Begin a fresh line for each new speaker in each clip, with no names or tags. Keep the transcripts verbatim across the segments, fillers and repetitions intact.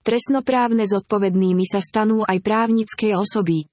Trestnoprávne zodpovednými sa stanú aj právnické osoby.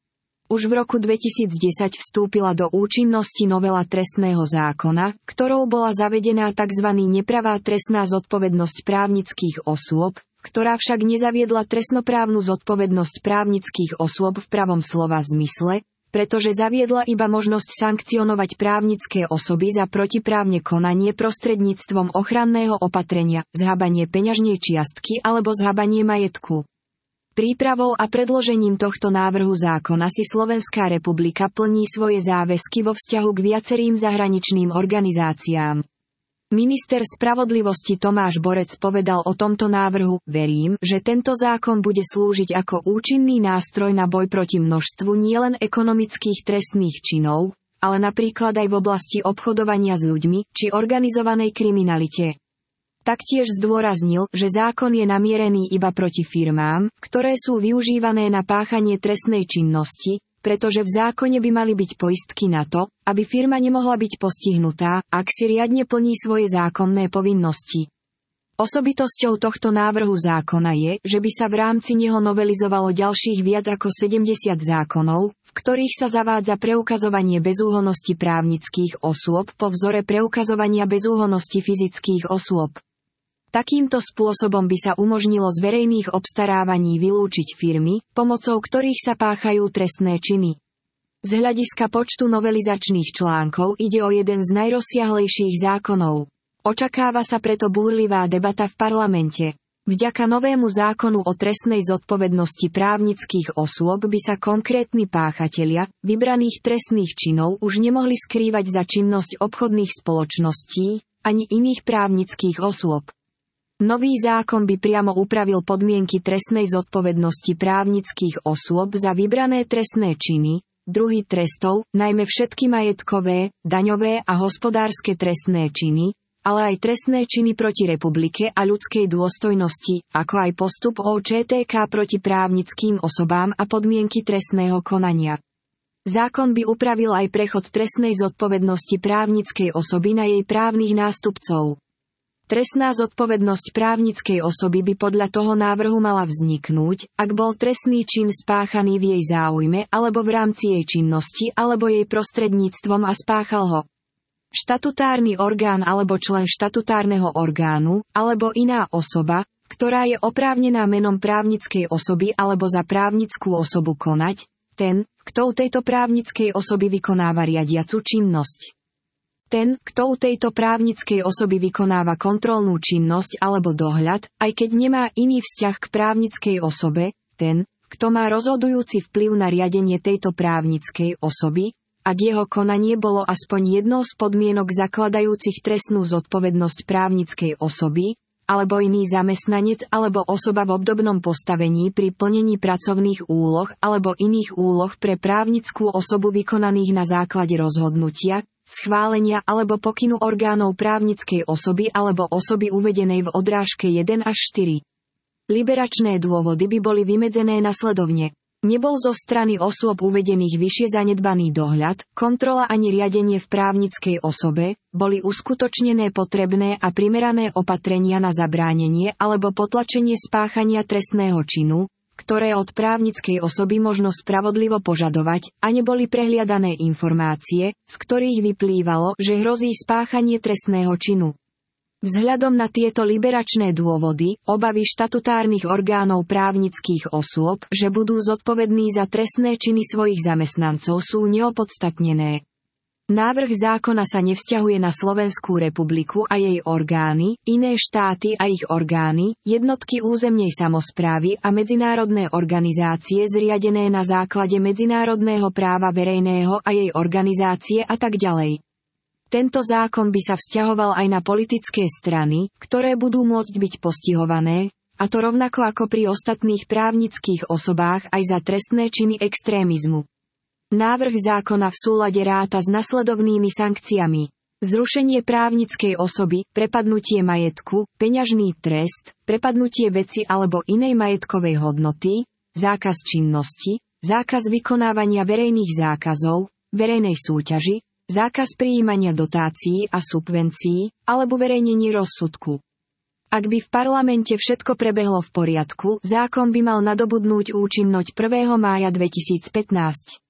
Už v roku dvetisícdesať vstúpila do účinnosti novela trestného zákona, ktorou bola zavedená tzv. Nepravá trestná zodpovednosť právnických osôb, ktorá však nezaviedla trestnoprávnu zodpovednosť právnických osôb v pravom slova zmysle, pretože zaviedla iba možnosť sankcionovať právnické osoby za protiprávne konanie prostredníctvom ochranného opatrenia, zhabanie peňažnej čiastky alebo zhabanie majetku. Prípravou a predložením tohto návrhu zákona si Slovenská republika plní svoje záväzky vo vzťahu k viacerým zahraničným organizáciám. Minister spravodlivosti Tomáš Borec povedal o tomto návrhu: verím, že tento zákon bude slúžiť ako účinný nástroj na boj proti množstvu nielen ekonomických trestných činov, ale napríklad aj v oblasti obchodovania s ľuďmi či organizovanej kriminalite. Taktiež zdôraznil, že zákon je namierený iba proti firmám, ktoré sú využívané na páchanie trestnej činnosti, pretože v zákone by mali byť poistky na to, aby firma nemohla byť postihnutá, ak si riadne plní svoje zákonné povinnosti. Osobitosťou tohto návrhu zákona je, že by sa v rámci neho novelizovalo ďalších viac ako sedemdesiat zákonov, v ktorých sa zavádza preukazovanie bezúhonnosti právnických osôb po vzore preukazovania bezúhonnosti fyzických osôb. Takýmto spôsobom by sa umožnilo z verejných obstarávaní vylúčiť firmy, pomocou ktorých sa páchajú trestné činy. Z hľadiska počtu novelizačných článkov ide o jeden z najrozsiahlejších zákonov. Očakáva sa preto búrlivá debata v parlamente. Vďaka novému zákonu o trestnej zodpovednosti právnických osôb by sa konkrétni páchatelia vybraných trestných činov už nemohli skrývať za činnosť obchodných spoločností ani iných právnických osôb. Nový zákon by priamo upravil podmienky trestnej zodpovednosti právnických osôb za vybrané trestné činy, druhy trestov, najmä všetky majetkové, daňové a hospodárske trestné činy, ale aj trestné činy proti republike a ľudskej dôstojnosti, ako aj postup ó čé té ká proti právnickým osobám a podmienky trestného konania. Zákon by upravil aj prechod trestnej zodpovednosti právnickej osoby na jej právnych nástupcov. Trestná zodpovednosť právnickej osoby by podľa toho návrhu mala vzniknúť, ak bol trestný čin spáchaný v jej záujme alebo v rámci jej činnosti alebo jej prostredníctvom a spáchal ho štatutárny orgán alebo člen štatutárneho orgánu, alebo iná osoba, ktorá je oprávnená menom právnickej osoby alebo za právnickú osobu konať, ten, kto u tejto právnickej osoby vykonáva riadiacu činnosť. Ten, kto u tejto právnickej osoby vykonáva kontrolnú činnosť alebo dohľad, aj keď nemá iný vzťah k právnickej osobe, ten, kto má rozhodujúci vplyv na riadenie tejto právnickej osoby, ak jeho konanie bolo aspoň jednou z podmienok zakladajúcich trestnú zodpovednosť právnickej osoby, alebo iný zamestnanec alebo osoba v obdobnom postavení pri plnení pracovných úloh alebo iných úloh pre právnickú osobu vykonaných na základe rozhodnutia, schválenia alebo pokynu orgánov právnickej osoby alebo osoby uvedenej v odrážke jeden až štyri. Liberačné dôvody by boli vymedzené nasledovne. Nebol zo strany osôb uvedených vyššie zanedbaný dohľad, kontrola ani riadenie v právnickej osobe, boli uskutočnené potrebné a primerané opatrenia na zabránenie alebo potlačenie spáchania trestného činu, ktoré od právnickej osoby možno spravodlivo požadovať, a neboli prehliadané informácie, z ktorých vyplývalo, že hrozí spáchanie trestného činu. Vzhľadom na tieto liberačné dôvody, obavy štatutárnych orgánov právnických osôb, že budú zodpovední za trestné činy svojich zamestnancov, sú neopodstatnené. Návrh zákona sa nevzťahuje na Slovenskú republiku a jej orgány, iné štáty a ich orgány, jednotky územnej samosprávy a medzinárodné organizácie zriadené na základe medzinárodného práva verejného a jej organizácie a tak ďalej. Tento zákon by sa vzťahoval aj na politické strany, ktoré budú môcť byť postihované, a to rovnako ako pri ostatných právnických osobách aj za trestné činy extrémizmu. Návrh zákona v súlade ráta s nasledovnými sankciami: zrušenie právnickej osoby, prepadnutie majetku, peňažný trest, prepadnutie veci alebo inej majetkovej hodnoty, zákaz činnosti, zákaz vykonávania verejných zákazov, verejnej súťaži, zákaz prijímania dotácií a subvencií, alebo verejnenie rozsudku. Ak by v parlamente všetko prebehlo v poriadku, zákon by mal nadobudnúť účinnosť prvého mája dvetisícpätnásť.